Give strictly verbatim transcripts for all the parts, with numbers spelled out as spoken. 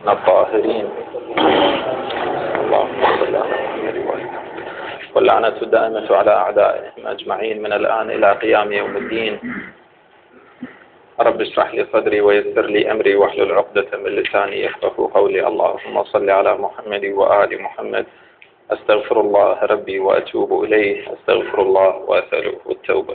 من الطاهرين. اللهم صل على محمد وآله واللعنة الدائمة على أعدائهم أجمعين من الآن إلى قيام يوم الدين. رب اشرح لي صدري ويسر لي أمري واحلل عقدة من لساني يفقهوا قولي. اللهم صل على محمد وآل محمد. أستغفر الله ربي وأتوب إليه، أستغفر الله وأسأله التوبة.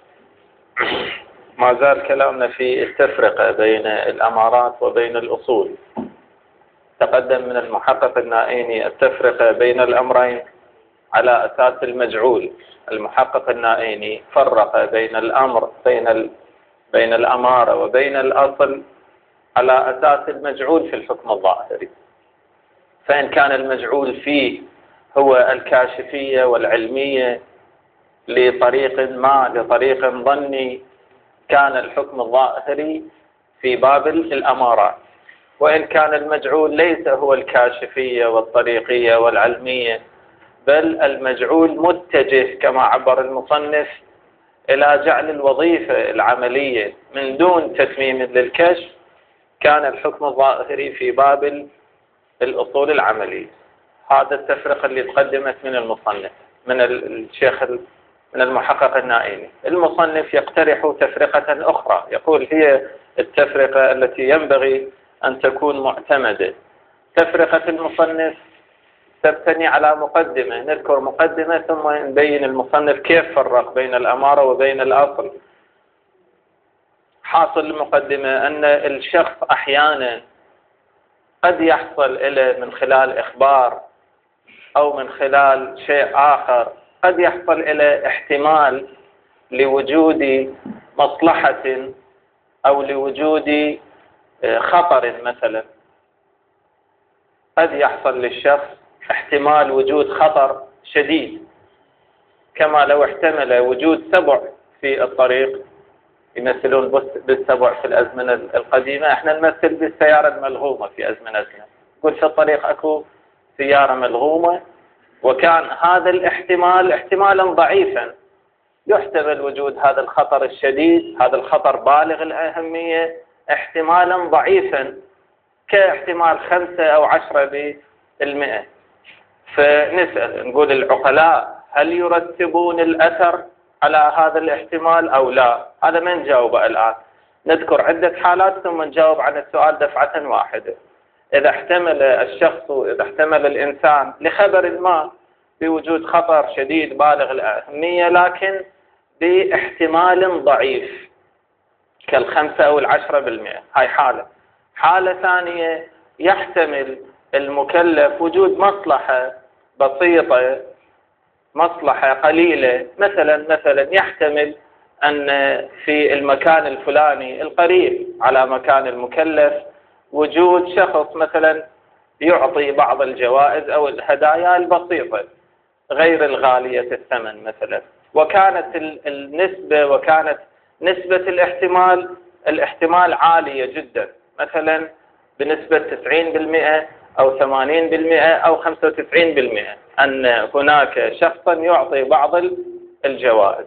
ما زال كلامنا في التفرقة بين الأمارات وبين الأصول. تقدم من المحقق النائيني التفرقة بين الأمرين على أساس المجعول. المحقق النائيني فرق بين الأمر بين ال... بين الأمارة وبين الأصل على أساس المجعول في الحكم الظاهري. فإن كان المجعول فيه هو الكاشفية والعلمية لطريق ما لطريق ظني، كان الحكم الظاهري في باب الأمارات. وإن كان المجعول ليس هو الكاشفية والطريقية والعلمية، بل المجعول متجه كما عبر المصنف إلى جعل الوظيفة العملية من دون تتميم للكشف، كان الحكم الظاهري في باب الأصول العملية. هذا التفرقة اللي تقدمت من المصنف من الشيخ من المحقق النائيني. المصنف يقترح تفرقة أخرى، يقول هي التفرقة التي ينبغي أن تكون معتمدة. تفرقة المصنف تبتني على مقدمة، نذكر مقدمة ثم نبين المصنف كيف فرق بين الأمارة وبين الأصل. حاصل المقدمة أن الشخص أحيانا قد يحصل إلى من خلال إخبار أو من خلال شيء آخر، قد يحصل إلى احتمال لوجود مصلحة أو لوجود خطر. مثلا قد يحصل للشخص احتمال وجود خطر شديد، كما لو احتمل وجود سبع في الطريق. يمثلون بالسبع في الأزمنة القديمة، احنا نمثل بالسيارة الملغومة في أزمنتنا. نقول في الطريق أكو سيارة ملغومة، وكان هذا الاحتمال احتمالا ضعيفا، يحتمل وجود هذا الخطر الشديد، هذا الخطر بالغ الأهمية، احتمالا ضعيفا كاحتمال خمسة أو عشرة بالمئة. فنسأل نقول العقلاء هل يرتبون الأثر على هذا الاحتمال أو لا؟ هذا ما نجاوبه الآن، نذكر عدة حالات ثم نجاوب عن السؤال دفعة واحدة. إذا احتمل الشخص إذا احتمل الإنسان لخبر ما بوجود خطر شديد بالغ الأهمية لكن باحتمال ضعيف كالخمسة أو العشرة بالمئة، هاي حالة. حالة ثانية يحتمل المكلف وجود مصلحة بسيطة، مصلحة قليلة. مثلا مثلا يحتمل أن في المكان الفلاني القريب على مكان المكلف وجود شخص مثلا يعطي بعض الجوائز أو الهدايا البسيطة غير الغالية الثمن مثلا، وكانت النسبة وكانت نسبة الاحتمال الاحتمال عالية جدا، مثلا بنسبة تسعين بالمئة أو ثمانين بالمئة أو خمسة وتسعين بالمئة أن هناك شخصا يعطي بعض الجوائز.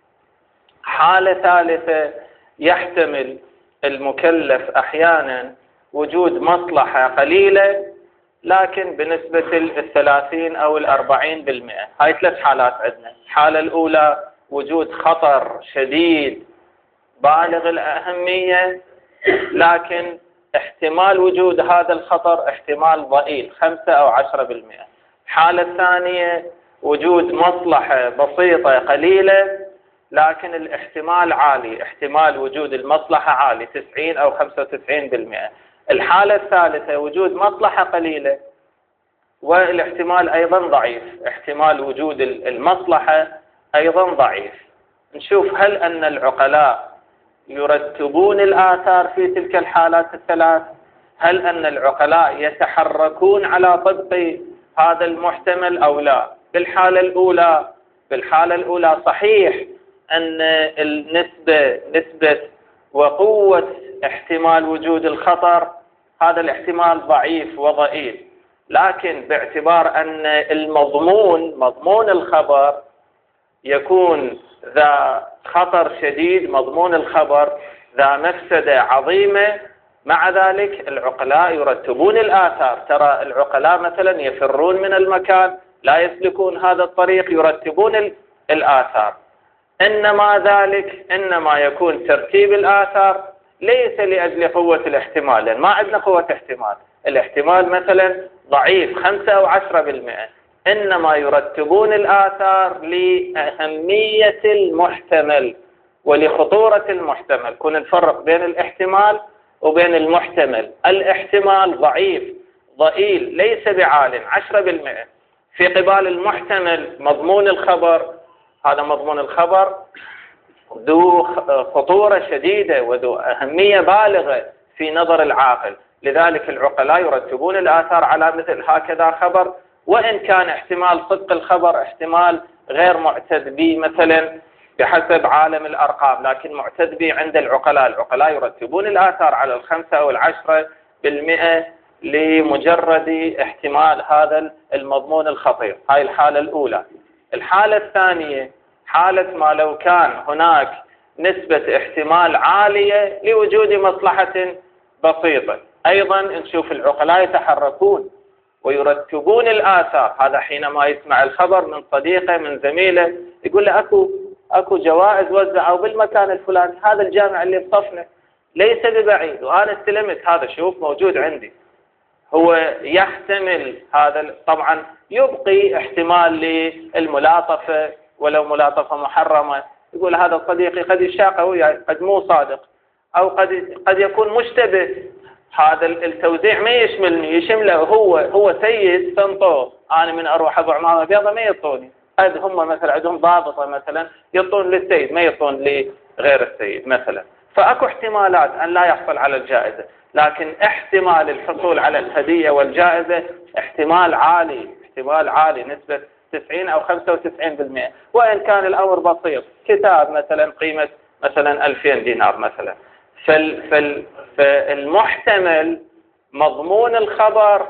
حالة ثالثة يحتمل المكلف أحيانا وجود مصلحة قليلة لكن بنسبة الثلاثين أو الأربعين بالمئة. هاي ثلاث حالات عندنا. الحالة الأولى وجود خطر شديد بالغ الأهمية لكن احتمال وجود هذا الخطر احتمال ضئيل خمسة أو عشرة بالمئة. الحالة الثانية وجود مصلحة بسيطة قليلة لكن الاحتمال عالي، احتمال وجود المصلحة عالي تسعين أو خمسة وتسعين بالمئة. الحالة الثالثة وجود مصلحة قليلة والاحتمال أيضا ضعيف، احتمال وجود المصلحة أيضا ضعيف. نشوف هل أن العقلاء يرتبون الآثار في تلك الحالات الثلاث؟ هل أن العقلاء يتحركون على طبق هذا المحتمل أو لا؟ بالحالة الأولى بالحالة الأولى صحيح أن النسبة نسبة وقوة احتمال وجود الخطر هذا الاحتمال ضعيف وضئيل، لكن باعتبار أن المضمون مضمون الخبر يكون ذا خطر شديد، مضمون الخبر ذا مفسدة عظيمة، مع ذلك العقلاء يرتبون الآثار. ترى العقلاء مثلا يفرون من المكان، لا يسلكون هذا الطريق، يرتبون الآثار. إنما ذلك إنما يكون ترتيب الآثار ليس لأجل قوة الاحتمال، لأن ما عندنا قوة احتمال، الاحتمال مثلا ضعيف خمسة أو عشرة بالمئة، إنما يرتبون الآثار لأهمية المحتمل ولخطورة المحتمل. كنا نفرق بين الاحتمال وبين المحتمل. الاحتمال ضعيف ضئيل ليس بعال عشرة بالمئة، في قبال المحتمل مضمون الخبر، هذا مضمون الخبر ذو خطورة شديدة وذو أهمية بالغة في نظر العاقل. لذلك العقلاء يرتبون الآثار على مثل هكذا خبر، وإن كان احتمال صدق الخبر احتمال غير معتد به مثلا بحسب عالم الأرقام، لكن معتد به عند العقلاء. العقلاء يرتبون الآثار على الخمسة أو العشرة بالمئة لمجرد احتمال هذا المضمون الخطير. هاي الحالة الأولى. الحالة الثانية حالة ما لو كان هناك نسبة احتمال عالية لوجود مصلحة بسيطة، أيضا نشوف العقلاء يتحركون ويرتبون الآثار. هذا حينما يسمع الخبر من صديقه من زميله يقول له أكو أكو جوائز وزعوا بالمكان الفلاني، هذا الجامع اللي بصفنا ليس ببعيد وأنا استلمت هذا، شوف موجود عندي. هو يحتمل هذا، طبعا يبقي احتمال للملاطفة ولو ملاطفة محرمة، يقول هذا صديقي قد يشاقه وياي، قد مو صادق، أو قد قد يكون مشتبه، هذا التوزيع ما يشملني، يشمله هو هو سيد سنطور، أنا من أروح أبو عمامة بيضة ما يعطوني، قد هم مثلا عندهم ضابطة مثلا يعطون للسيد ما يعطون لغير السيد مثلا. فأكو احتمالات أن لا يحصل على الجائزة، لكن احتمال الحصول على الهدية والجائزة احتمال عالي، احتمال عالي نسبة تسعين أو خمسة وتسعين بالمئة، وإن كان الأمر بسيط، كتاب مثلا قيمة مثلا ألفين دينار مثلا. فال فال فالمحتمل مضمون الخبر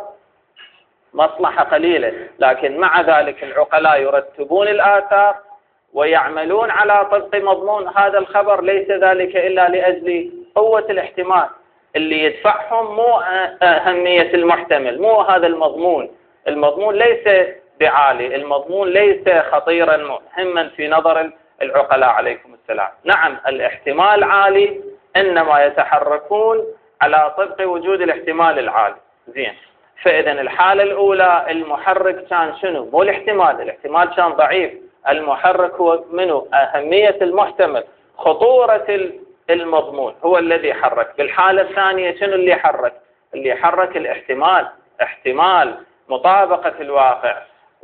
مصلحة قليلة، لكن مع ذلك العقلاء يرتبون الآثار ويعملون على طبق مضمون هذا الخبر، ليس ذلك إلا لأجل قوة الاحتمال اللي يدفعهم، مو أهمية المحتمل، مو هذا المضمون. المضمون ليس بعالي، المضمون ليس خطيرا مهما في نظر العقلاء عليكم السلام. نعم الاحتمال عالي، إنما يتحركون على طبق وجود الاحتمال العالي. زين، فإذا الحالة الأولى المحرك كان شنو؟ مو الاحتمال، الاحتمال كان ضعيف، المحرك هو منه أهمية المحتمل، خطورة المضمون هو الذي حرك. بالحالة الثانية شنو اللي حرك؟ اللي حرك الاحتمال، احتمال مطابقة الواقع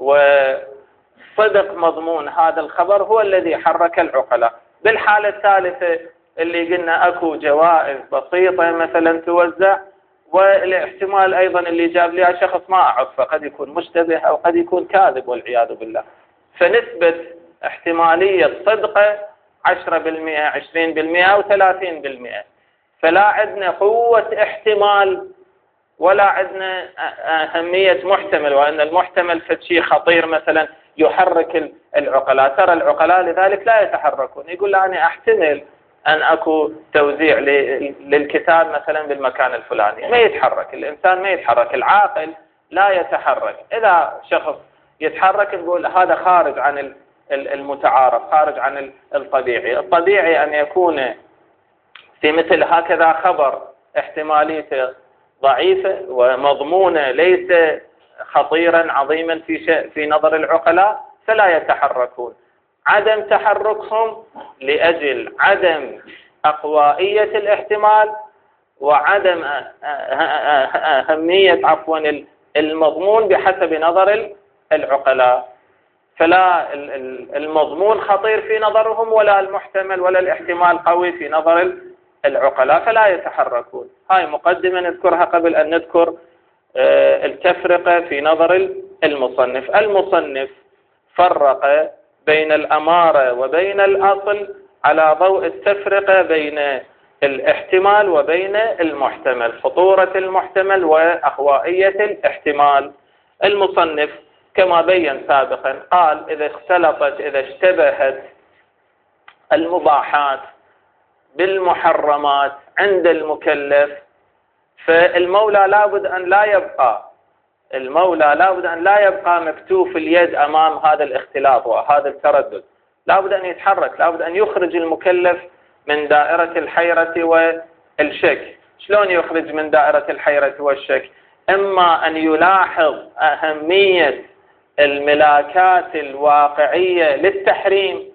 وصدق مضمون هذا الخبر هو الذي حرك العقلاء. بالحالة الثالثة اللي قلنا أكو جوائز بسيطة مثلا توزع، والاحتمال أيضا اللي جاب لي شخص ما أعرفه، قد يكون مشتبه أو قد يكون كاذب والعياذ بالله، فنسبة احتمالية صدقه عشرة بالمئة عشرين بالمئة أو ثلاثين بالمئة. فلا عندنا قوة احتمال ولا عندنا أهمية محتمل، وأن المحتمل فشي خطير مثلا يحرك العقلاء. ترى العقلاء لذلك لا يتحركون، يقول لا أنا أحتمل أن أكو توزيع للكتاب مثلا بالمكان الفلاني، ما يتحرك الإنسان، ما يتحرك العاقل، لا يتحرك. إذا شخص يتحرك نقول هذا خارج عن المتعارف، خارج عن الطبيعي. الطبيعي أن يكون في مثل هكذا خبر احتماليته ضعيفة ومضمونة، ليس خطيرا عظيما في في نظر العقلاء، فلا يتحركون. عدم تحركهم لأجل عدم أقوائية الاحتمال وعدم أهمية عفوا المضمون بحسب نظر العقلاء. فلا المضمون خطير في نظرهم ولا المحتمل ولا الاحتمال قوي في نظر العقلاء، فلا يتحركون. هاي مقدمة نذكرها قبل أن نذكر التفرقة في نظر المصنف. المصنف فرق بين الأمارة وبين الأصل على ضوء التفرقة بين الاحتمال وبين المحتمل، خطورة المحتمل وأخوائية الاحتمال. المصنف كما بين سابقا قال إذا اختلطت إذا اشتبهت المباحات بالمحرمات عند المكلف فالمولى لابد أن لا يبقى المولى لابد أن لا يبقى مكتوف اليد أمام هذا الاختلاط وهذا التردد، لابد أن يتحرك، لابد أن يخرج المكلف من دائرة الحيرة والشك. شلون يخرج من دائرة الحيرة والشك؟ إما أن يلاحظ أهمية الملاكات الواقعية للتحريم،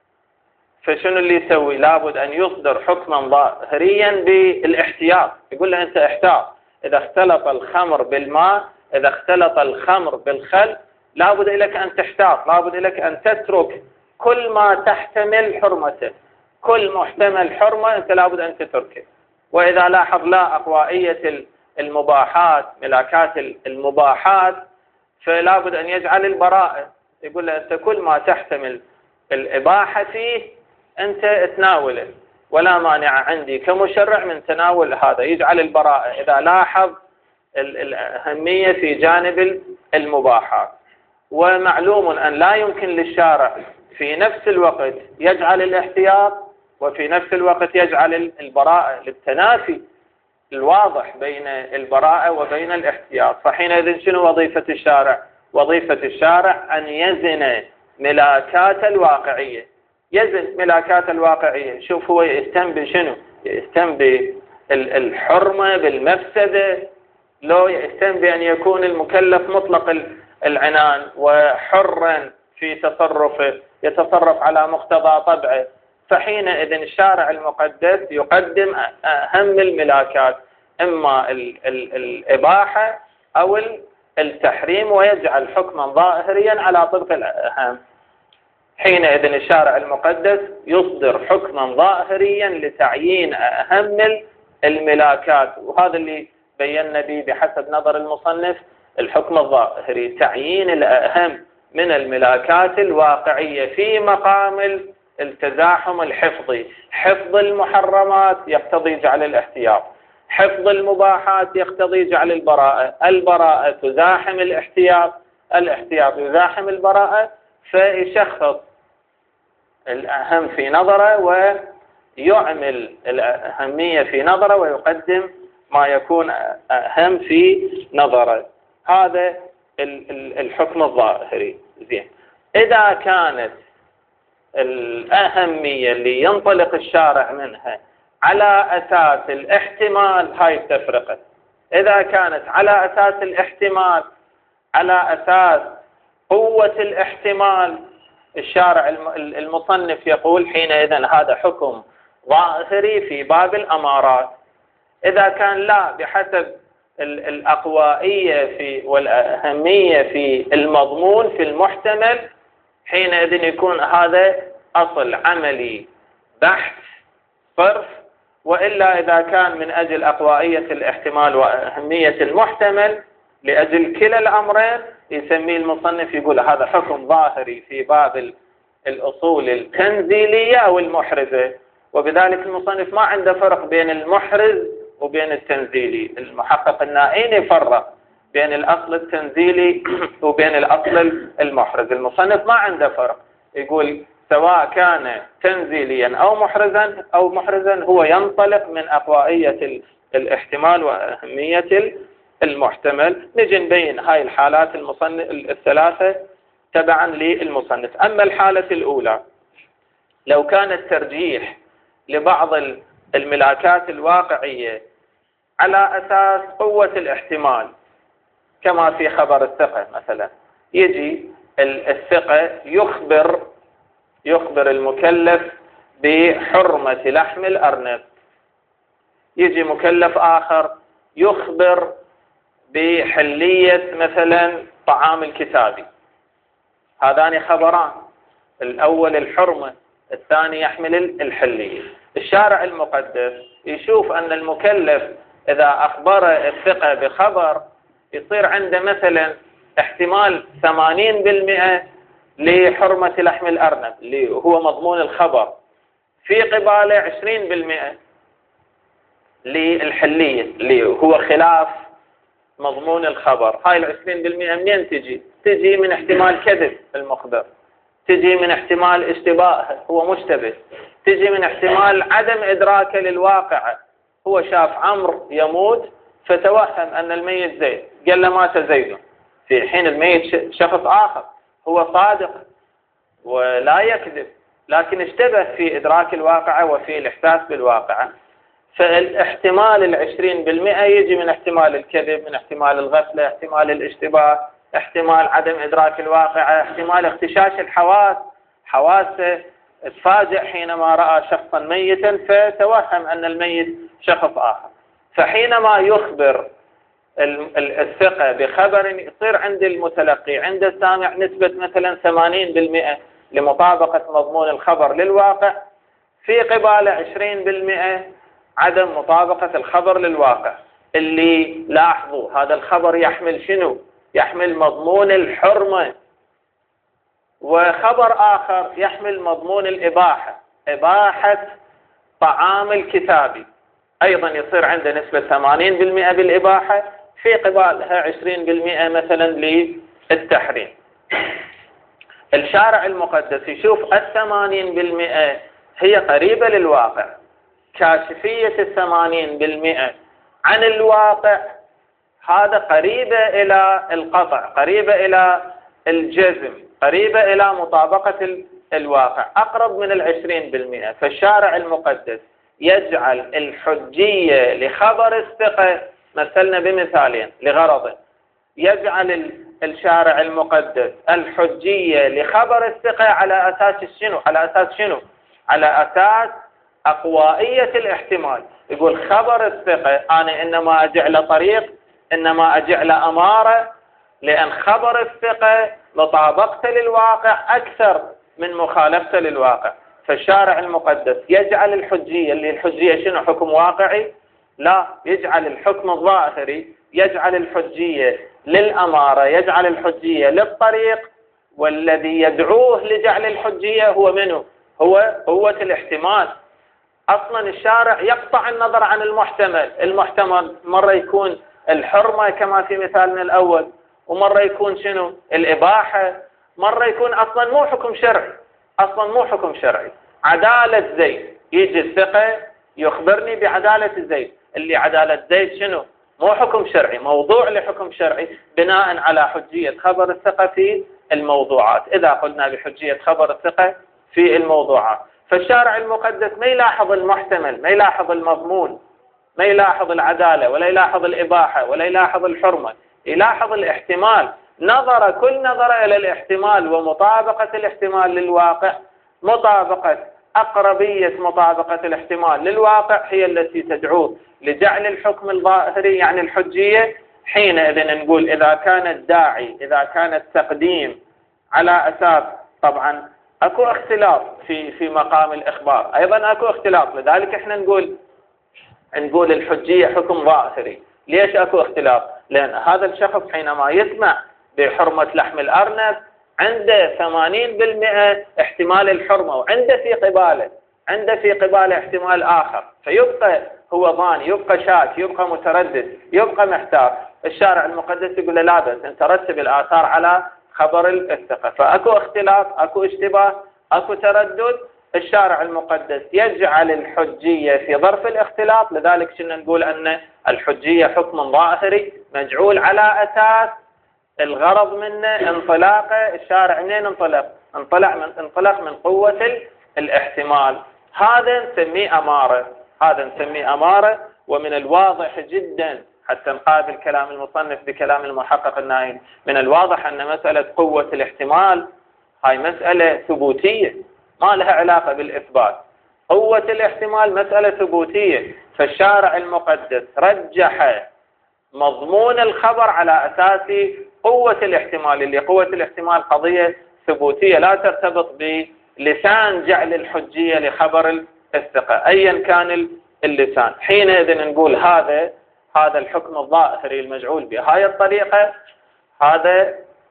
فشنو اللي يسوي؟ لابد أن يصدر حكما ظاهريا بالاحتياط، يقول له أنت احتاط، إذا اختلط الخمر بالماء، إذا اختلط الخمر بالخل، لابد لك أن تحتاط، لابد لك أن تترك كل ما تحتمل حرمته، كل محتمل حرمة أنت لابد أن تتركه. وإذا لاحظ لا أقوائية المباحات، ملاكات المباحات، فلابد أن يجعل البراءة، يقول له أنت كل ما تحتمل الإباحة فيه أنت تناوله، ولا مانع عندي كمشرع من تناول هذا، يجعل البراءة إذا لاحظ الأهمية في جانب المباحات. ومعلوم أن لا يمكن للشارع في نفس الوقت يجعل الاحتياط وفي نفس الوقت يجعل البراءة، للتنافي الواضح بين البراءة وبين الاحتياط. فحينئذ شنو وظيفة الشارع؟ وظيفة الشارع أن يزن ملاكات الواقعية، يزن ملاكات الواقعية. شوف هو يهتم بشنو؟ يهتم بالحرمة بالمفسدة، لو يهتم بأن يكون المكلف مطلق العنان وحرا في تصرفه، يتصرف على مقتضى طبعه. فحينئذ الشارع المقدس يقدم أهم الملاكات، إما ال ال الإباحة أو التحريم، ويجعل حكما ظاهريا على طبق الأهم. حينئذ الشارع المقدس يصدر حكما ظاهريا لتعيين أهم الملاكات، وهذا اللي بينا به بحسب نظر المصنف الحكم الظاهري، تعيين الأهم من الملاكات الواقعية في مقام التزاحم الحفظي. حفظ المحرمات يقتضي جعل الاحتياط، حفظ المباحات يقتضي جعل البراءة، البراءة تزاحم الاحتياط، الاحتياط يزاحم البراءة، فيشخص الأهم في نظره ويعمل الأهمية في نظره ويقدم ما يكون أهم في نظره. هذا الحكم الظاهري. زين، إذا كانت الأهمية اللي ينطلق الشارع منها على أساس الاحتمال، هاي التفرقة، إذا كانت على أساس الاحتمال، على أساس قوة الاحتمال، الشارع المصنف يقول حينئذ هذا حكم ظاهري في باب الأمارات. إذا كان لا، بحسب الأقوائية في والأهمية في المضمون في المحتمل، حينئذ يكون هذا أصل عملي بحث صرف. وإلا إذا كان من أجل أقوائية الاحتمال وأهمية المحتمل لأجل كلا الأمرين، يسميه المصنف يقول هذا حكم ظاهري في باب الأصول التنزيلية أو المحرزة. وبذلك المصنف ما عنده فرق بين المحرز وبين التنزيلي. المحقق النائين يفرق بين الأصل التنزيلي وبين الأصل المحرز. المصنف ما عنده فرق، يقول سواء كان تنزيليا أو محرزا أو محرزا هو ينطلق من أقوائية الاحتمال وأهمية المحتمل. نجي نبين هاي الحالات المصنف الثلاثة تبعا للمصنف. أما الحالة الأولى، لو كان الترجيح لبعض الملاكات الواقعية على أساس قوة الاحتمال، كما في خبر الثقة مثلا، يجي الثقة يخبر يخبر المكلف بحرمة لحم الأرنب، يجي مكلف آخر يخبر بحلية مثلا طعام الكتابي. هذان خبران، الأول الحرمة، الثاني يحمل الحلية. الشارع المقدس يشوف أن المكلف إذا أخبر الثقة بخبر يصير عنده مثلا احتمال ثمانين بالمئة لحرمة لحم الأرنب اللي هو مضمون الخبر، في قباله عشرين بالمئة للحلية اللي هو خلاف مضمون الخبر. هاي العشرين بالمئة منين تجي؟ تجي من احتمال كذب المخبر، تجي من احتمال اشتباه هو مشتبه، تجي من احتمال عدم إدراكه للواقع. هو شاف عمرو يموت فتوهم أن الميت زيد، قال له مات زيد، في حين الميت شخص آخر هو صادق ولا يكذب، لكن اشتبه في إدراك الواقعة وفي الإحساس بالواقعة. فالاحتمال العشرين بالمئة يجي من احتمال الكذب، من احتمال الغفلة، احتمال الاشتباه، احتمال عدم إدراك الواقعة، احتمال اختشاش الحواس، حواسه تفاجئ حينما رأى شخصا ميتا فتوهم أن الميت شخص آخر. فحينما يخبر الثقة بخبر يصير عند المتلقي عند السامع نسبة مثلا ثمانين بالمئة لمطابقة مضمون الخبر للواقع، في قبالة عشرين بالمئة عدم مطابقة الخبر للواقع. اللي لاحظوا هذا الخبر يحمل شنو؟ يحمل مضمون الحرمة، وخبر آخر يحمل مضمون الإباحة، إباحة طعام الكتابي، أيضا يصير عنده نسبة ثمانين بالمئة بالإباحة، في قبالها عشرين بالمئة مثلا للتحريم. الشارع المقدس يشوف الثمانين بالمئة هي قريبة للواقع، كاشفية الثمانين بالمئة عن الواقع هذا قريبة إلى القطع، قريبة إلى الجزم، قريبة إلى مطابقة الواقع، أقرب من العشرين بالمئة. فالشارع المقدس يجعل الحجية لخبر الثقة، مثلنا بمثالين لغرض، يجعل الشارع المقدس الحجية لخبر الثقة على أساس شنو؟ على أساس شنو؟ على أساس أقوائية الاحتمال. يقول خبر الثقة أنا إنما أجعل طريق، إنما أجعل أمارة، لأن خبر الثقة مطابقته للواقع أكثر من مخالفته للواقع. فالشارع المقدس يجعل الحجية، اللي الحجية شنو؟ حكم واقعي؟ لا، يجعل الحكم الظاهري، يجعل الحجية للأمارة، يجعل الحجية للطريق، والذي يدعوه لجعل الحجية هو منه؟ هو قوة الاحتمال. أصلا الشارع يقطع النظر عن المحتمل، المحتمل مرة يكون الحرمة كما في مثالنا الأول، ومرة يكون شنو؟ الإباحة، مرة يكون أصلا مو حكم شرعي، أصلا مو حكم شرعي. عدالة زيد، يجي الثقة يخبرني بعدالة زيد، اللي عدالة زيد شنو؟ مو حكم شرعي، موضوع لحكم شرعي بناء على حجية خبر الثقة في الموضوعات، إذا قلنا بحجية خبر الثقة في الموضوعات. فالشارع المقدس ما يلاحظ المحتمل، ما يلاحظ المضمون، ما يلاحظ العدالة، ولا يلاحظ الإباحة، ولا يلاحظ الحرمة، يلاحظ الاحتمال. نظر كل نظر إلى الاحتمال ومطابقة الاحتمال للواقع، مطابقة أقربية مطابقة الاحتمال للواقع هي التي تدعوه لجعل الحكم الظاهري يعني الحجية. حينئذ نقول إذا كان الداعي، إذا كان التقديم على أساس، طبعا أكو اختلاف في في مقام الإخبار، أيضا أكو اختلاف، لذلك إحنا نقول نقول الحجية حكم ظاهري. ليش أكو اختلاف؟ لأن هذا الشخص حينما يسمع بحرمة لحم الأرنب عنده ثمانين بالمئة احتمال الحرمة، وعنده في قباله عنده في قباله احتمال آخر، فيبقى هو ظاني، يبقى شاك، يبقى متردد، يبقى محتار. الشارع المقدس يقول له لا بأس، أن ترتب الآثار على خبر الثقة. فأكو اختلاف، أكو اشتباه، أكو تردد. الشارع المقدس يجعل الحجية في ظرف الاختلاف، لذلك كنا نقول أن الحجية حكم ظاهري مجعول على أساس الغرض منه انطلاقه. الشارع منين انطلق؟ انطلق من انطلق من قوة الاحتمال. هذا نسميه أمارة، هذا نسميه أمارة. ومن الواضح جدا حتى نقابل كلام المصنف بكلام المحقق النائم، من الواضح أن مسألة قوة الاحتمال هاي مسألة ثبوتية ما لها علاقة بالإثبات. قوة الاحتمال مسألة ثبوتية، فالشارع المقدس رجح مضمون الخبر على أساس قوة الاحتمال، اللي قوة الاحتمال قضية ثبوتية لا ترتبط بلسان جعل الحجية لخبر الثقة أيا كان اللسان. حينئذ نقول هذا هذا الحكم الظاهري المجعول بهاي الطريقة، هذا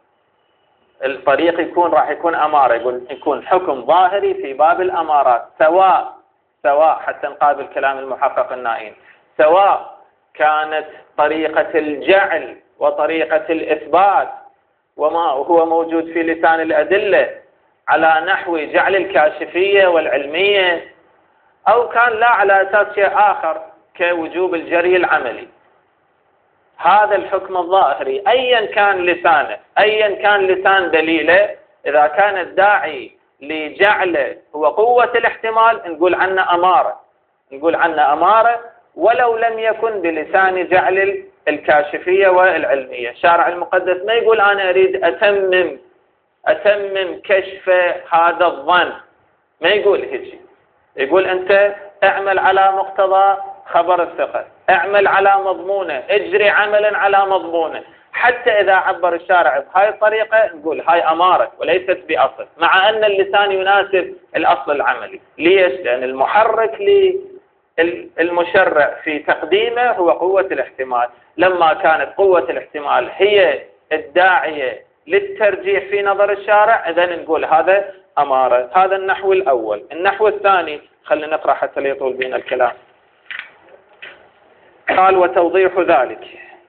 الطريق يكون راح يكون أمارة، يقول يكون حكم ظاهري في باب الأمارات، سواء سواء حتى نقابل كلام المحقق النائم، سواء كانت طريقة الجعل وطريقة الإثبات وما هو موجود في لسان الأدلة على نحو جعل الكاشفية والعلمية، أو كان لا على أساس شيء آخر كوجوب الجري العملي. هذا الحكم الظاهري أيا كان لسانه، أيا كان لسان دليله، إذا كان الداعي لجعله هو قوة الاحتمال نقول عنه أمارة، نقول عنه أمارة ولو لم يكن بلسان جعل الكاشفية والعلمية. الشارع المقدس ما يقول أنا أريد أتمم أتمم كشف هذا الظن، ما يقول هيك، يقول أنت اعمل على مقتضى خبر الثقة، اعمل على مضمونه، اجري عملا على مضمونه. حتى إذا عبر الشارع بهاي الطريقة نقول هاي أمارة وليست بأصل، مع أن اللسان يناسب الأصل العملي. ليش؟ لأن المحرك للمشرع في تقديمه هو قوة الاحتمال. لما كانت قوة الاحتمال هي الداعية للترجيح في نظر الشارع، إذن نقول هذا أمارة. هذا النحو الأول. النحو الثاني خلينا نقرأ حتى لا يطول بنا الكلام. قال وتوضيح ذلك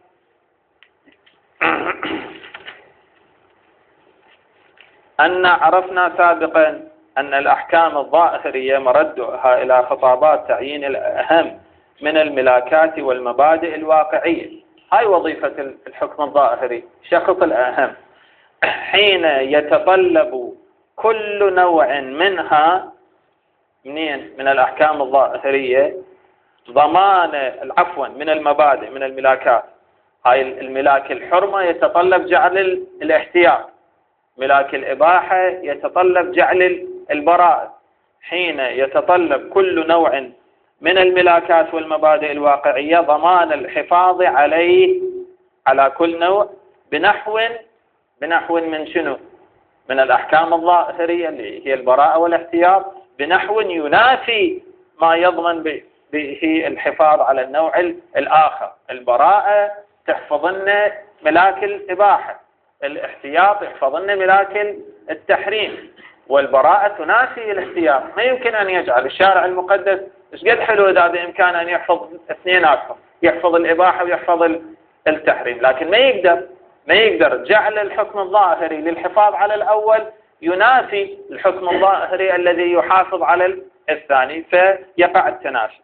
أن عرفنا سابقا أن الأحكام الظاهرية مردها إلى خطابات تعيين الأهم من الملاكات والمبادئ الواقعية. هاي وظيفة الحكم الظاهري، شخص الأهم، حين يتطلب كل نوع منها منين من الأحكام الظاهرية ضمان عفوا من المبادئ من الملاكات. هاي الملاك الحرمة يتطلب جعل الاحتياط، ملاك الإباحة يتطلب جعل البراءة. حين يتطلب كل نوع من الملاكات والمبادئ الواقعية ضمان الحفاظ عليه على كل نوع بنحو بنحو من شنو؟ من الأحكام الظاهرية اللي هي البراءة والاحتياط، بنحو ينافي ما يضمن به الحفاظ على النوع الآخر. البراءة تحفظ لنا ملاك الإباحة، الاحتياط يحفظ لنا ملاك التحريم، والبراءة تنافي الاحتياط. ما يمكن أن يجعل الشارع المقدس إيش قد حلو إذا بإمكانه أن يحفظ اثنيناتهم، يحفظ الإباحة ويحفظ التحريم، لكن ما يقدر ما يقدر جعل الحكم الظاهري للحفاظ على الأول ينافي الحكم الظاهري الذي يحافظ على الثاني، فيقع التنافي.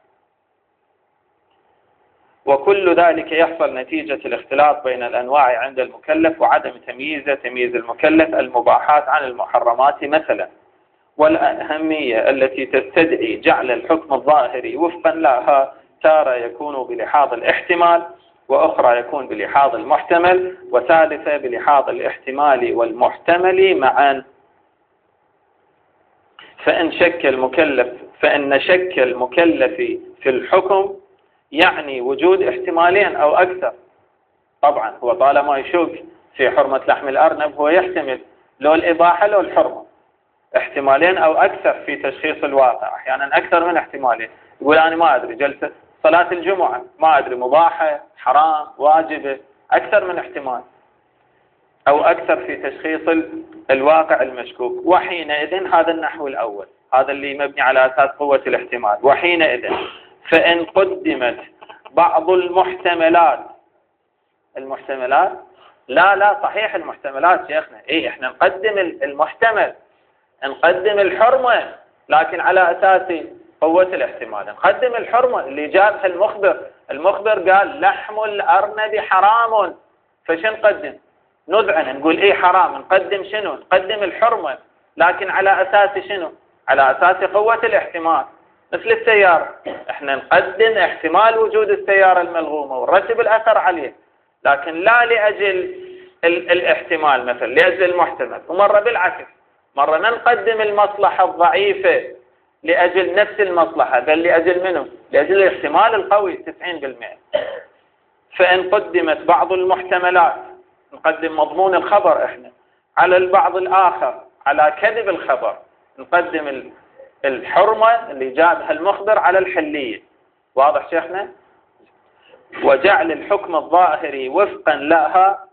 وكل ذلك يحصل نتيجة الاختلاط بين الأنواع عند المكلف وعدم تمييز تمييز المكلف المباحات عن المحرمات مثلا. والأهمية التي تستدعي جعل الحكم الظاهري وفقا لها تارة يكون بلحاظ الاحتمال، وأخرى يكون بلحاظ المحتمل، وثالثة بلحاظ الاحتمال والمحتمل معا. فإن شك المكلف فإن شك المكلف في الحكم يعني وجود احتمالين أو أكثر. طبعا هو طالما يشك في حرمة لحم الأرنب هو يحتمل لو الإباحة لو الحرمة، احتمالين أو أكثر في تشخيص الواقع، أحيانا أكثر من احتمالين. يقول أنا ما أدري جلسة صلاة الجمعة ما أدري مباحة حرام واجبة، أكثر من احتمال أو أكثر في تشخيص الواقع المشكوك. وحينئذ هذا النحو الأول، هذا اللي مبني على أساس قوة الاحتمال. وحينئذ فإن قدمت بعض المحتملات المحتملات لا لا صحيح المحتملات شيخنا، إيه إحنا نقدم المحتمل، نقدم الحرمة لكن على أساس قوة الاحتمال. نقدم الحرمة اللي جابها المخبر، المخبر قال لحم الأرنب حرام، فشن نقدم؟ نذعن نقول إيه حرام، نقدم شنو؟ نقدم الحرمة لكن على أساس شنو؟ على أساس قوة الاحتمال. مثل السيارة، احنا نقدم احتمال وجود السيارة الملغومة ونرتب الأثر عليه، لكن لا لأجل الاحتمال مثلا، لأجل المحتمل. ومرة بالعكس، مرة ما نقدم المصلحة الضعيفة لأجل نفس المصلحة، بل لأجل منه؟ لأجل الاحتمال القوي تسعين بالمئة. فإن قدمت بعض المحتملات نقدم مضمون الخبر احنا على البعض الآخر على كذب الخبر، نقدم الحرمة اللي جابها المخبر على الحلية. واضح شيخنا؟ وجعل الحكم الظاهري وفقا لها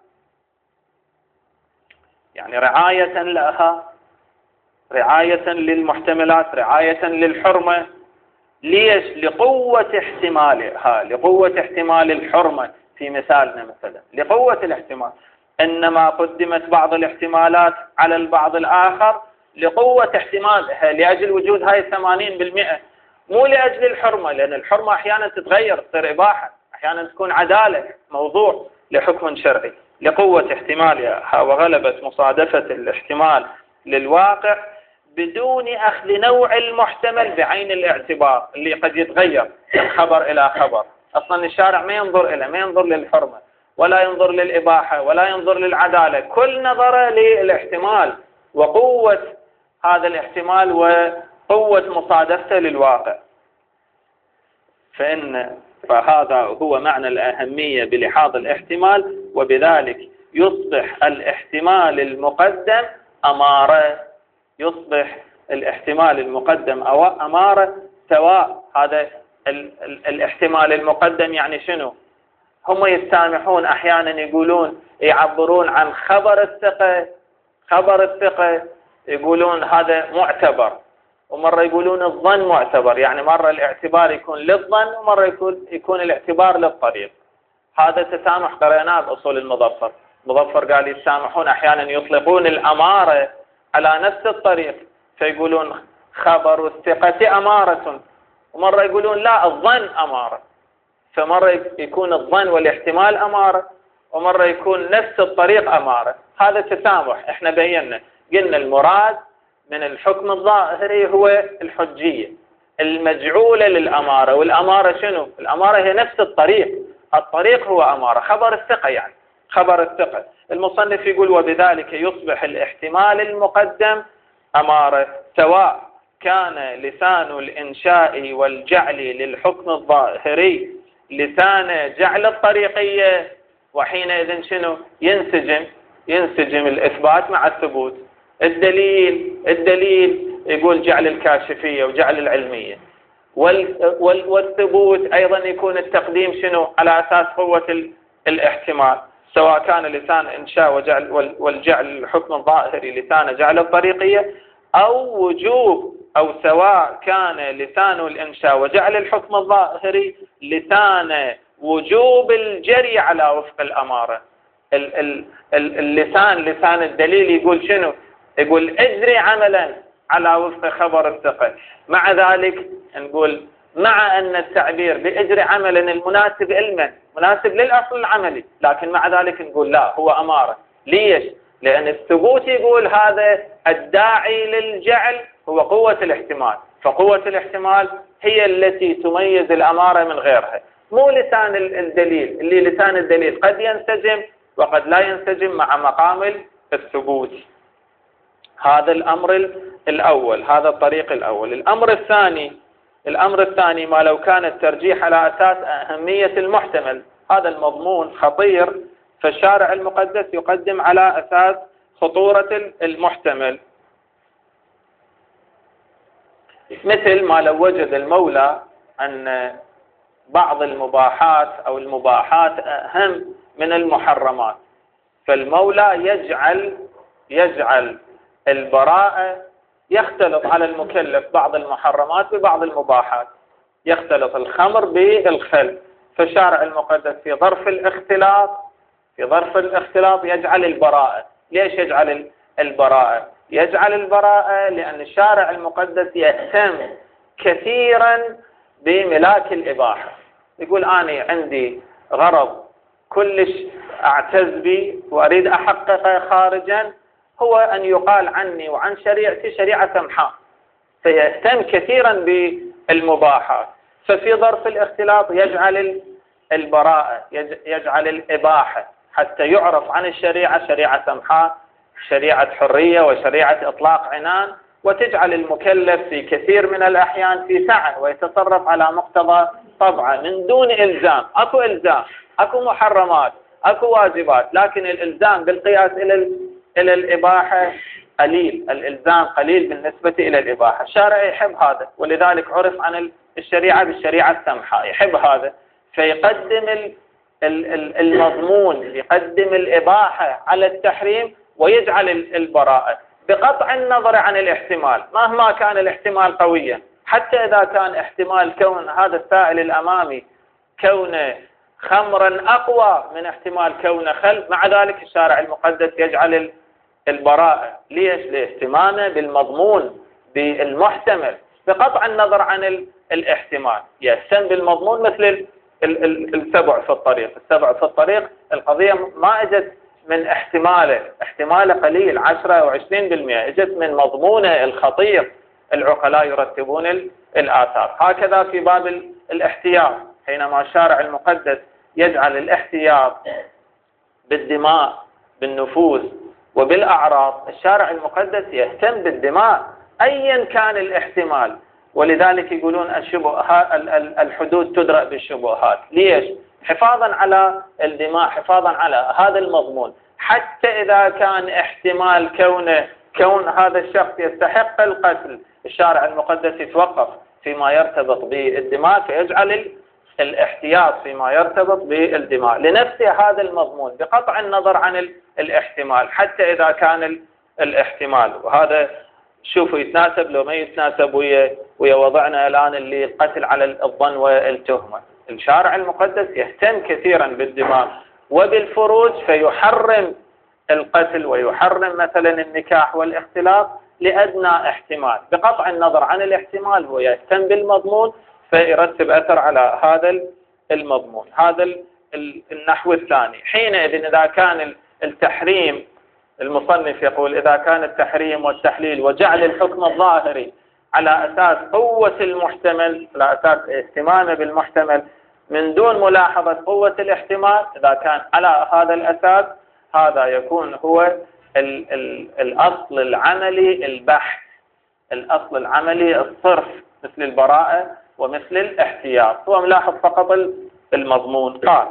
يعني رعاية لها، رعاية للمحتملات، رعاية للحرمة. ليش؟ لقوة احتمالها، لقوة احتمال الحرمة في مثالنا مثلا، لقوة الاحتمال. إنما قدمت بعض الاحتمالات على البعض الآخر لقوة احتمالها، لأجل وجود هاي الثمانين بالمئة، مو لأجل الحرمة، لأن الحرمة أحيانا تتغير تصير إباحة، أحيانا تكون عدالة موضوع لحكم شرعي لقوة احتمالها وغلبة مصادفة الاحتمال للواقع بدون أخذ نوع المحتمل بعين الاعتبار اللي قد يتغير من خبر إلى خبر. أصلا الشارع ما ينظر إليه، ما ينظر للحرمة ولا ينظر للإباحة ولا ينظر للعدالة، كل نظره للاحتمال وقوة هذا الاحتمال وقوة مصادفته للواقع. فإن فهذا هو معنى الأهمية بلحاظ الاحتمال، وبذلك يصبح الاحتمال المقدم أمارة، يصبح الاحتمال المقدم أو أمارة سواء. هذا ال ال الاحتمال المقدم يعني شنو؟ هم يستامحون أحيانا يقولون يعبرون عن خبر الثقة، خبر الثقة يقولون هذا معتبر، ومرة يقولون الظن معتبر، يعني مرة الاعتبار يكون للظن ومرة يكون يكون الاعتبار للطريق. هذا تسامح قريناه بأصول المظفر. المظفر قال يتسامحون أحيانا يطلقون الأمارة على نفس الطريق، فيقولون خبر الثقة أمارة، ومرة يقولون لا الظن أمارة، فمرة يكون الظن والاحتمال أمارة ومرة يكون نفس الطريق أمارة. هذا تسامح. احنا بينا قلنا المراد من الحكم الظاهري هو الحجية المجعولة للأمارة، والأمارة شنو؟ الأمارة هي نفس الطريق، الطريق هو أمارة، خبر الثقة يعني خبر الثقة. المصنف يقول وبذلك يصبح الاحتمال المقدم أمارة سواء كان لسان الإنشاء والجعل للحكم الظاهري لسان جعل الطريقية، وحينئذ شنو؟ ينسجم ينسجم الإثبات مع الثبوت. الدليل الدليل يقول جعل الكاشفية وجعل العلمية، والثبوت أيضا يكون التقديم شنو؟ على أساس قوة الاحتمال، سواء كان لسان إنشاء وجعل والجعل الحكم الظاهري لسان جعل الطريقية، أو وجوب أو سواء كان لسان الإنشاء وجعل الحكم الظاهري لسان وجوب الجري على وفق الأمارة. اللسان لسان الدليل يقول شنو؟ يقول اجري عملا على وفق خبر الثقة. مع ذلك نقول مع أن التعبير بإجري عملا المناسب علما مناسب للأصل العملي، لكن مع ذلك نقول لا هو أمارة. ليش؟ لأن الثبوت يقول هذا الداعي للجعل هو قوة الاحتمال، فقوة الاحتمال هي التي تميز الأمارة من غيرها، مو لسان الدليل اللي لسان الدليل قد ينسجم وقد لا ينسجم مع مقام الثبوت. هذا الأمر الأول، هذا الطريق الأول. الأمر الثاني الأمر الثاني ما لو كان الترجيح على أساس أهمية المحتمل، هذا المضمون خطير، فالشارع المقدس يقدم على أساس خطورة المحتمل. مثل ما لو وجد المولى أن بعض المباحات أو المباحات أهم من المحرمات، فالمولى يجعل يجعل البراءة يختلط على المكلف بعض المحرمات ببعض المباحات، يختلط الخمر بالخل، فالشارع المقدس في ظرف الاختلاط في ظرف الاختلاط يجعل البراءة. ليش يجعل البراءة؟ يجعل البراءة لأن الشارع المقدس يهتم كثيرا بملاك الإباحة. يقول أنا عندي غرض كلش أعتز به وأريد أحققه خارجا، هو أن يقال عني وعن شريعتي شريعة سمحاء، فيهتم كثيرا بالمباحات. ففي ظرف الاختلاط يجعل البراءة، يجعل الإباحة حتى يعرف عن الشريعة شريعة سمحاء، شريعة حرية وشريعة إطلاق عنان، وتجعل المكلف في كثير من الأحيان في سعة ويتصرف على مقتضى طبعه من دون إلزام. أكو إلزام، أكو محرمات، أكو واجبات، لكن الإلزام بالقياس إلى إلى الإباحة قليل، الإلزام قليل بالنسبة إلى الإباحة. الشارع يحب هذا، ولذلك عرف عن الشريعة بالشريعة السمحاء، يحب هذا، فيقدم المضمون، يقدم الإباحة على التحريم ويجعل البراءة بقطع النظر عن الاحتمال مهما كان الاحتمال قويا. حتى إذا كان احتمال كون هذا السائل الأمامي كونه خمرا أقوى من احتمال كونه خل، مع ذلك الشارع المقدس يجعل البراءة. ليش؟ لاهتمامه بالمضمون بالمحتمل بقطع النظر عن الاحتمال، يهتم بالمضمون مثل ال ال السبع في الطريق. السبع في الطريق القضية ما اجت من احتماله، احتماله قليل عشرة أو عشرين بالمئة، اجت من مضمونه الخطير. العقلاء يرتبون الآثار. هكذا في باب الاحتياط، حينما الشارع المقدس يجعل الاحتياط بالدماء بالنفوس وبالأعراض، الشارع المقدس يهتم بالدماء أيا كان الاحتمال. ولذلك يقولون الشبهات الحدود تدرأ بالشبهات. ليش؟ حفاظا على الدماء، حفاظا على هذا المضمون. حتى إذا كان احتمال كونه كون هذا الشخص يستحق القتل، الشارع المقدس يتوقف فيما يرتبط بالدماء، فيجعل الاحتياط فيما يرتبط بالدماء لنفس هذا المضمون بقطع النظر عن الاحتمال، حتى إذا كان الاحتمال. وهذا شوفوا يتناسب لو ما يتناسب ويا ويا وضعنا الآن اللي القتل على الظن والتهمة. الشارع المقدس يهتم كثيرا بالدماء وبالفروج، فيحرم القتل ويحرم مثلا النكاح والاختلاط لأدنى احتمال. بقطع النظر عن الاحتمال هو يهتم بالمضمون فيرتب أثر على هذا المضمون. هذا النحو الثاني. حينئذ إذا كان التحريم، المصنف يقول إذا كان التحريم والتحليل وجعل الحكم الظاهري على أساس قوة المحتمل، على أساس اهتمامه بالمحتمل من دون ملاحظة قوة الاحتمال، إذا كان على هذا الأساس هذا يكون هو ال ال الأصل العملي البحث، الأصل العملي الصرف، مثل البراءة ومثل الاحتياط. هو ملاحظ فقط المضمون. قال: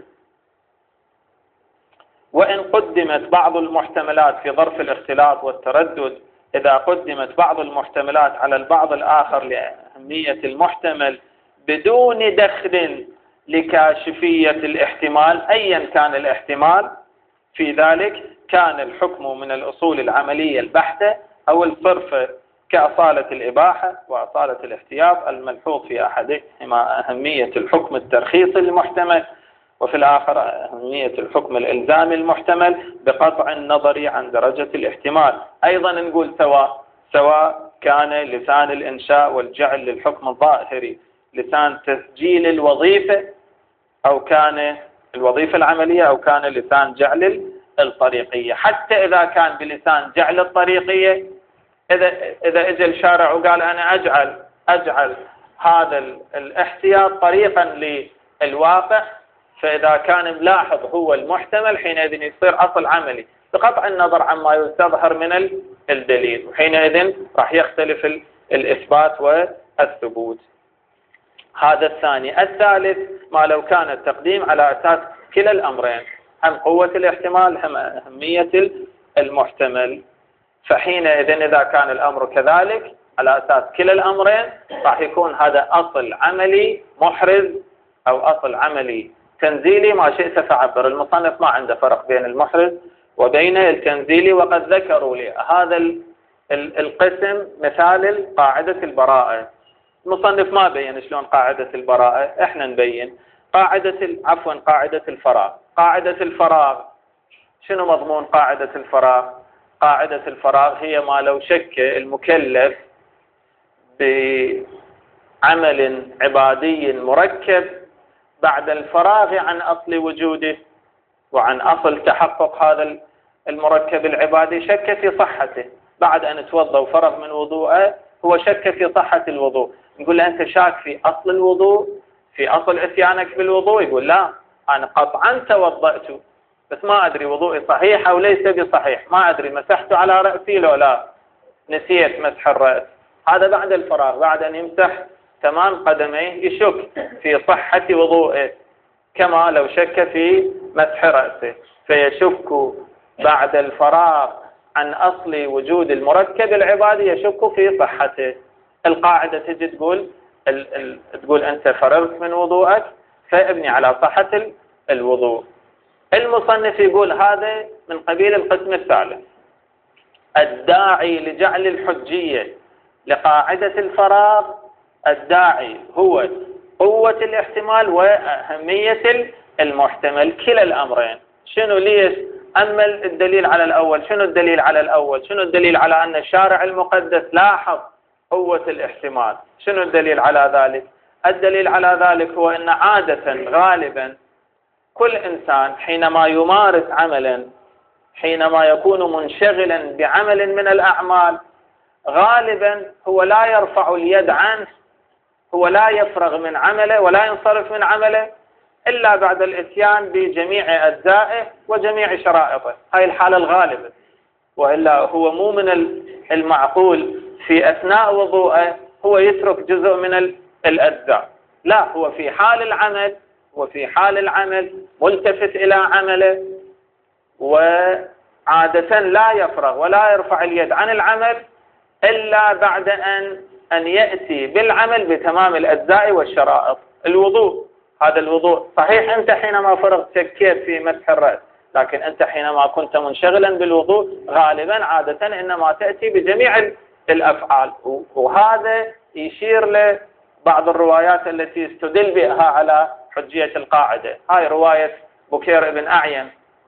وإن قدمت بعض المحتملات في ظرف الاختلاط والتردد، إذا قدمت بعض المحتملات على البعض الآخر لأهمية المحتمل بدون دخل لكاشفية الاحتمال أيا كان الاحتمال في ذلك، كان الحكم من الأصول العملية البحتة أو الصرف كأصالة الإباحة وأصالة الاحتياط الملحوظ في أحدهما أهمية الحكم الترخيصي المحتمل، وفي الآخر أهمية الحكم الإلزامي المحتمل بقطع النظر عن درجة الاحتمال. أيضا نقول سواء سواء كان لسان الإنشاء والجعل للحكم الظاهري لسان تسجيل الوظيفة أو كان الوظيفة العملية أو كان لسان جعل الطريقية. حتى إذا كان بلسان جعل الطريقية، إذا إذا إجا الشارع وقال أنا أجعل أجعل هذا الاحتياط طريقا للواقع، فإذا كان ملاحظ هو المحتمل حينئذ يصير أصل عملي بقطع النظر عما يستظهر من الدليل، وحينئذ راح يختلف الإثبات والثبوت. هذا الثاني. الثالث ما لو كان التقديم على أساس كلا الأمرين، هم قوة الاحتمال هم أهمية المحتمل، فحينئذ إذا كان الأمر كذلك على أساس كلا الأمرين راح يكون هذا أصل عملي محرز أو أصل عملي تنزيلي، ما شئت فعبر. المصنف ما عنده فرق بين المحرز وبين التنزيلي، وقد ذكروا لي هذا القسم مثال قاعدة البراءة. المصنف ما بين شلون قاعدة البراءة، احنا نبين قاعدة عفوا قاعدة الفراغ. قاعدة الفراغ شنو مضمون قاعدة الفراغ؟ قاعدة الفراغ هي ما لو شك المكلف بعمل عبادي مركب بعد الفراغ عن أصل وجوده وعن أصل تحقق هذا المركب العبادي، شك في صحته. بعد أن توضأ وفرغ من وضوءه هو شك في صحة الوضوء، نقول له أنت شاك في أصل الوضوء، في أصل إتيانك بالوضوء؟ يقول لا، أنا قطعا توضأت بس ما أدري وضوئي صحيح أو ليس بصحيح، ما أدري مسحت على رأسي لو لا، نسيت مسح الرأس. هذا بعد الفراغ، بعد أن يمسح تمام قدميه يشك في صحة وضوئه، كما لو شك في مسح رأسه، فيشك بعد الفراغ عن أصل وجود المركب العبادي، يشك في صحته. القاعدة تجي تقول ال ال تقول أنت فرغت من وضوءك فابني على صحة الوضوء. المصنف يقول هذا من قبيل القسم الثالث. الداعي لجعل الحجية لقاعدة الفراغ، الداعي هو قوة الاحتمال وأهمية المحتمل، كلا الأمرين. شنو ليش؟ أما الدليل على الأول، شنو الدليل على الأول؟ شنو الدليل على أن الشارع المقدس لاحظ قوة الاحتمال؟ شنو الدليل على ذلك؟ الدليل على ذلك هو أن عادة غالبا كل إنسان حينما يمارس عملا، حينما يكون منشغلا بعمل من الأعمال، غالبا هو لا يرفع اليد عنه، هو لا يفرغ من عمله ولا ينصرف من عمله إلا بعد الإتيان بجميع أجزائه وجميع شرائطه. هاي الحالة الغالبة، وإلا هو مو من المعقول في أثناء وضوءه هو يترك جزء من الأجزاء، لا، هو في حال العمل هو في حال العمل ملتفت إلى عمله، وعادة لا يفرغ ولا يرفع اليد عن العمل إلا بعد أن أن يأتي بالعمل بتمام الأجزاء والشرائط. الوضوء، هذا الوضوء صحيح أنت حينما فرغت شكيت في مسح الرأس، لكن أنت حينما كنت منشغلا بالوضوء غالبا عادة إنما تأتي بجميع الأفعال، وهذا يشير لبعض الروايات التي استدل بها على حجية القاعدة. هاي رواية بكير بن أعين،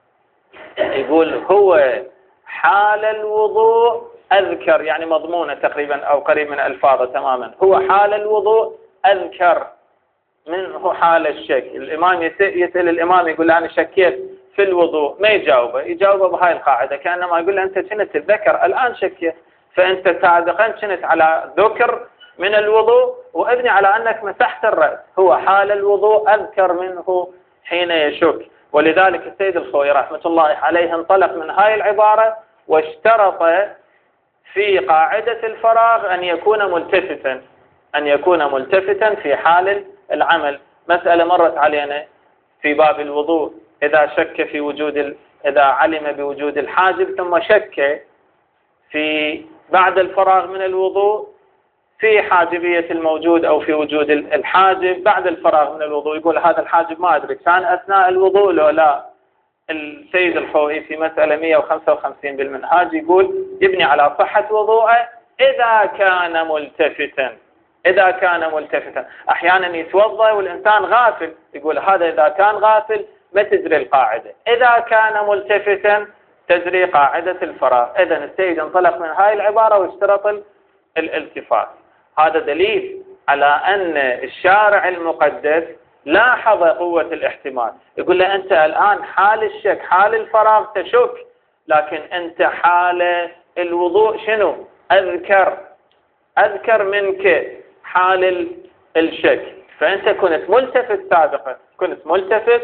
يقول هو حال الوضوء أذكر، يعني مضمونة تقريبا أو قريب من ألفاظه تماما، هو حال الوضوء أذكر منه حال الشك. الإمام يسأل الإمام يقول أنا شكيت في الوضوء، ما يجاوبه، يجاوبه بهاي القاعدة، كأنما يقول أنت كنت تذكر الآن شكيت، فأنت سابقا كنت على ذكر من الوضوء وابني على أنك مسحت الرأس. هو حال الوضوء أذكر منه حين يشك. ولذلك السيد الخوئي رحمة الله عليه انطلق من هاي العبارة واشترط في قاعدة الفراغ أن يكون ملتفتا أن يكون ملتفتا في حال العمل. مسألة مرت علينا في باب الوضوء، إذا شك في وجود ال... إذا علم بوجود الحاجب ثم شك في بعد الفراغ من الوضوء في حاجبية الموجود أو في وجود الحاجب بعد الفراغ من الوضوء، يقول هذا الحاجب ما أدري كان أثناء الوضوء لو لا. السيد الخوئي في مسألة مئة وخمسة وخمسين بالمنهاج يقول يبني على صحة وضوءه إذا كان ملتفتا إذا كان ملتفتا. أحيانا يتوضأ والإنسان غافل، يقول هذا إذا كان غافل ما تجري القاعدة، إذا كان ملتفتا تجري قاعدة الفراغ. إذن السيد انطلق من هاي العبارة واشترط الالتفات. هذا دليل على أن الشارع المقدس لاحظ قوة الاحتمال، يقول له أنت الآن حال الشك حال الفراغ تشك، لكن أنت حال الوضوء شنو؟ أذكر أذكر منك حال الشك، فأنت كنت ملتفت سابقا، كنت ملتفت،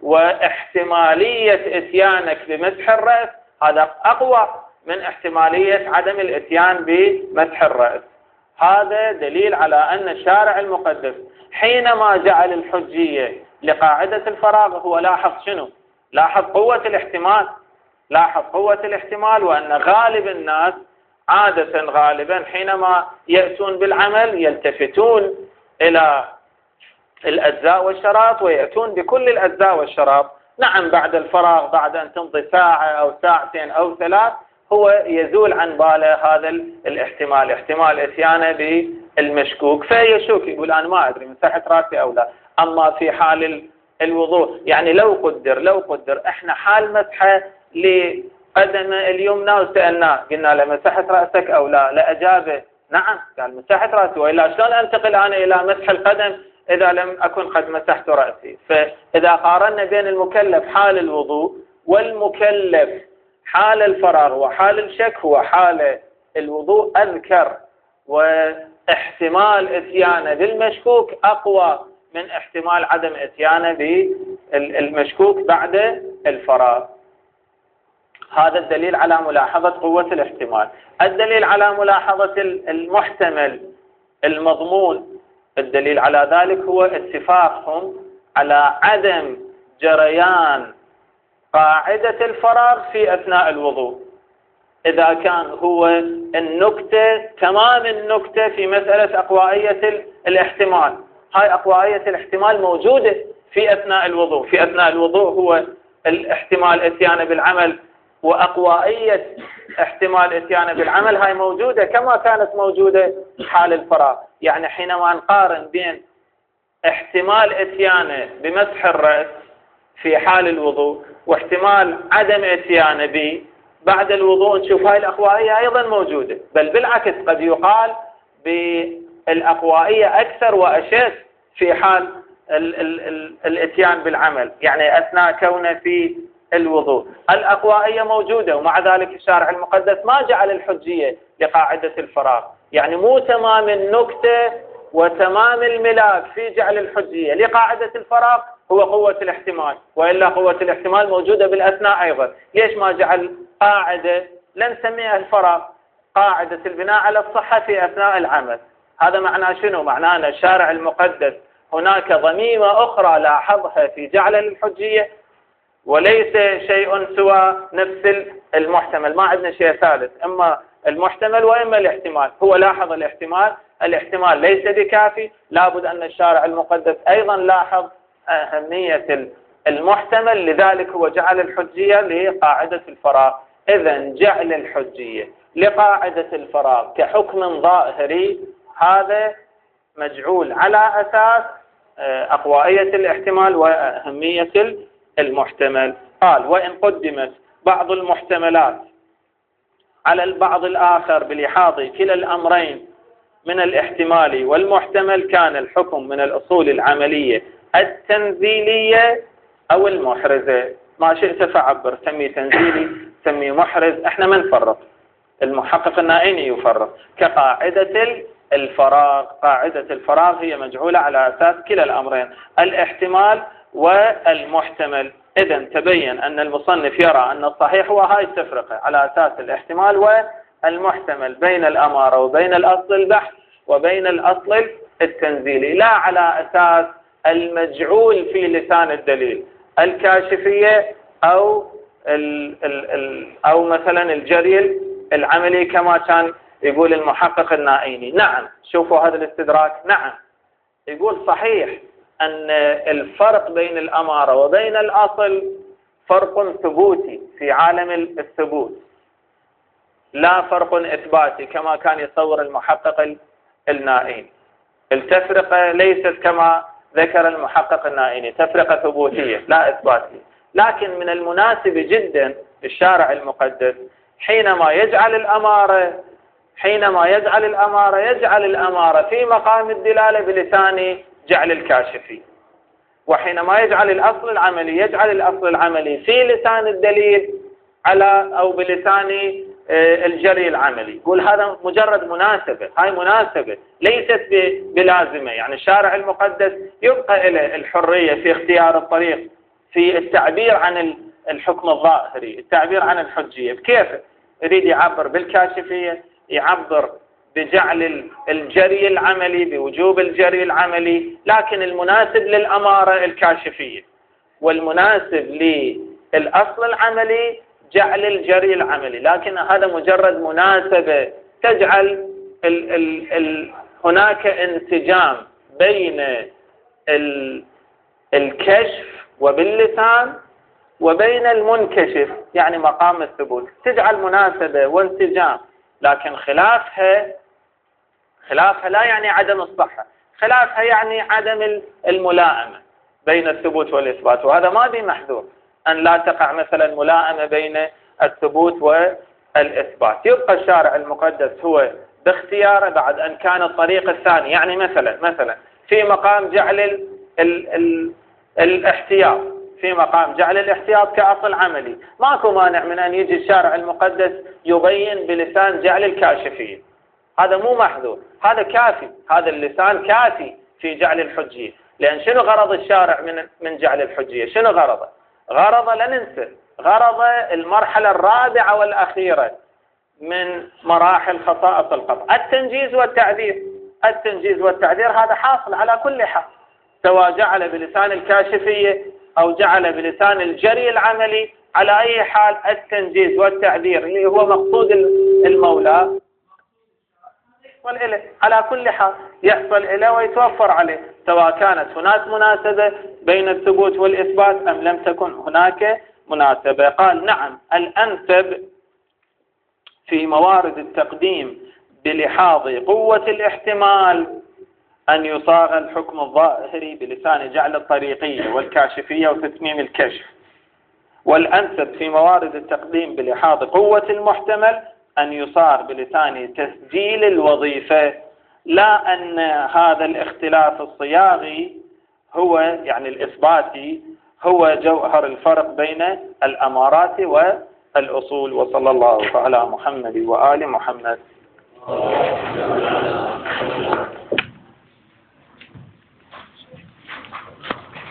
واحتمالية إتيانك بمسح الرأس هذا أقوى من احتمالية عدم الإتيان بمسح الرأس. هذا دليل على أن الشارع المقدس حينما جعل الحجية لقاعدة الفراغ هو لاحظ شنو؟ لاحظ قوة الاحتمال لاحظ قوة الاحتمال وأن غالب الناس عادة غالبا حينما يأتون بالعمل يلتفتون إلى الأجزاء والشرائط ويأتون بكل الأجزاء والشرائط. نعم بعد الفراغ بعد أن تمضي ساعة أو ساعتين أو ثلاث هو يزول عن باله هذا الاحتمال، احتمال إتيانه بالمشكوك، فيشك يقول أنا ما أدري مسحت راسي أو لا. أما في حال الوضوء يعني لو قدر لو قدر إحنا حال مسحه لقدم اليمنى وسألناه قلنا له مسحت رأسك أو لا، لأجابه نعم، قال مسحت رأسي، وإلا شلون أنتقل أنا إلى مسح القدم إذا لم أكن قد مسحت رأسي؟ فإذا قارنا بين المكلف حال الوضوء والمكلف حال الفراغ وحال الشك هو حال الوضوء أذكر، واحتمال إتيانه بالمشكوك أقوى من احتمال عدم إتيانه بالمشكوك بعد الفراغ. هذا الدليل على ملاحظة قوة الاحتمال. الدليل على ملاحظة المحتمل المضمون، الدليل على ذلك هو اتفاقهم على عدم جريان قاعدة الفراغ في أثناء الوضوء. إذا كان هو النكتة تمام النكتة في مسألة أقوائية الاحتمال، هاي أقوائية الاحتمال موجودة في أثناء الوضوء، في أثناء الوضوء هو الاحتمال إتيان بالعمل وأقوائية احتمال إتيان بالعمل هاي موجودة كما كانت موجودة حال الفراغ. يعني حينما نقارن بين احتمال إتيانه بمسح الرأس في حال الوضوء واحتمال عدم إتيانه به بعد الوضوء نشوف هاي الأقوائية أيضا موجودة، بل بالعكس قد يقال بالأقوائية أكثر وأشد في حال ال ال ال الاتيان بالعمل، يعني أثناء كونه في الوضوء. الأقوائية موجودة، ومع ذلك الشارع المقدس ما جعل الحجية لقاعدة الفراغ. يعني مو تمام النكتة وتمام الملاك في جعل الحجية لقاعدة الفراغ هو قوة الاحتمال، وإلا قوة الاحتمال موجودة بالأثناء أيضا. ليش ما جعل قاعدة لا نسميها الفراغ، قاعدة البناء على الصحة في أثناء العمل؟ هذا معناه شنو؟ معناه أن الشارع المقدس هناك ضميمة أخرى لاحظها في جعل الحجية، وليس شيء سوى نفس المحتمل. ما عندنا شيء ثالث، إما المحتمل وإما الاحتمال. هو لاحظ الاحتمال، الاحتمال ليس بكافي، لابد أن الشارع المقدس أيضا لاحظ أهمية المحتمل، لذلك هو جعل الحجية لقاعدة الفراغ. إذن جعل الحجية لقاعدة الفراغ كحكم ظاهري هذا مجعول على أساس أقوائية الاحتمال وأهمية المحتمل. قال: وإن قدمت بعض المحتملات على البعض الآخر بلحاظ كلا الأمرين من الاحتمال والمحتمل كان الحكم من الأصول العملية التنزيلية أو المحرزة. ما شئت فعبر، سمي تنزيلي سمي محرز، احنا ما نفرق، المحقق النائيني يفرق. كقاعدة الفراغ، قاعدة الفراغ هي مجعولة على أساس كلا الأمرين، الاحتمال والمحتمل. إذن تبين أن المصنف يرى أن الصحيح هو هاي التفرقة على أساس الاحتمال والمحتمل بين الأمارة وبين الأصل البحث وبين الأصل التنزيلي، لا على أساس المجعول في لسان الدليل الكاشفية أو ال ال ال أو مثلا الجري العملي كما كان يقول المحقق النائيني. نعم، شوفوا هذا الاستدراك. نعم، يقول صحيح أن الفرق بين الأمارة وبين الأصل فرق ثبوتي في عالم الثبوت، لا فرق إثباتي كما كان يتصور المحقق النائيني. التفرقة ليست كما ذكر المحقق النائيني، تفرقة ثبوتية لا إثباتية. لكن من المناسب جدا الشارع المقدس حينما يجعل الأمارة حينما يجعل الأمارة يجعل الأمارة في مقام الدلالة بلسان جعل الكاشفي، وحينما يجعل الأصل العملي يجعل الأصل العملي في لسان الدليل على أو بلسان الجري العملي. يقول هذا مجرد مناسبة، هاي مناسبة ليست بلازمة. يعني الشارع المقدس يبقى له الحرية في اختيار الطريق في التعبير عن الحكم الظاهري، التعبير عن الحجية بكيف يريد يعبر، بالكاشفية يعبر بجعل الجري العملي، بوجوب الجري العملي، لكن المناسب للأمارة الكاشفية، والمناسب للأصل العملي جعل الجري العملي. لكن هذا مجرد مناسبة تجعل ال ال ال هناك انسجام بين ال الكشف وباللسان وبين المنكشف، يعني مقام الثبوت، تجعل مناسبة وانسجام. لكن خلافها خلافها لا يعني عدم الصحة، خلافها يعني عدم الملائمة بين الثبوت والإثبات، وهذا ما به محذور أن لا تقع مثلا ملائمة بين الثبوت والإثبات. يبقى الشارع المقدس هو باختياره بعد أن كان الطريق الثاني، يعني مثلا مثلا في مقام جعل ال ال ال الاحتياط في مقام جعل الاحتياط كأصل عملي، ماكو مانع من أن يجي الشارع المقدس يبين بلسان جعل الكاشفية، هذا مو محذور، هذا كافي، هذا اللسان كافي في جعل الحجية. لأن شنو غرض الشارع من من جعل الحجية؟ شنو غرضه؟ غرضه لا ننسى، غرضه المرحلة الرابعة والأخيرة من مراحل خصائص القطع، التنجيز والتعذير. التنجيز والتعذير هذا حاصل على كل حال، سواء جعل بلسان الكاشفية أو جعل بلسان الجري العملي، على أي حال التنجيز والتعذير اللي هو مقصود المولى يحصل إليه، على كل حال يحصل إليه ويتوفر عليه، سواء كانت هناك مناسبة بين الثبوت والإثبات أم لم تكن هناك مناسبة. قال نعم، الأنسب في موارد التقديم بلحاظ قوة الاحتمال أن يصاغ الحكم الظاهري بلسان جعل الطريقية والكاشفية وتتميم الكشف، والأنسب في موارد التقديم بلحاظ قوة المحتمل أن يصاغ بلسان تسجيل الوظيفة لا أن هذا الاختلاف الصياغي هو يعني الإثباتي هو جوهر الفرق بين الأمارات والأصول. وصلى الله على محمد وآل محمد.